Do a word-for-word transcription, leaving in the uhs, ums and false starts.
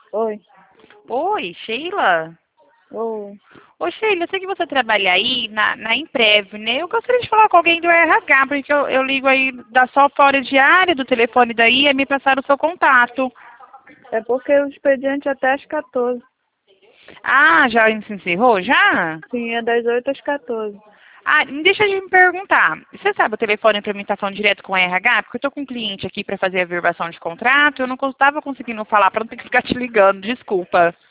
Oi. Oi, Sheila? Oi. Ô, Sheila, eu sei que você trabalha aí na, na Emprev, né? Eu gostaria de falar com alguém do R H, porque eu, eu ligo aí da só fora de área do telefone daí e me passaram o seu contato. É porque o expediente é até às quatorze. Ah, já se encerrou? Já? Sim, é das oito às quatorze. Ah, deixa eu me perguntar. Você sabe o telefone para mim estar falando direto com o R H? Porque eu tô com um cliente aqui para fazer a verbação de contrato, eu não estava conseguindo falar para não ter que ficar te ligando, desculpa.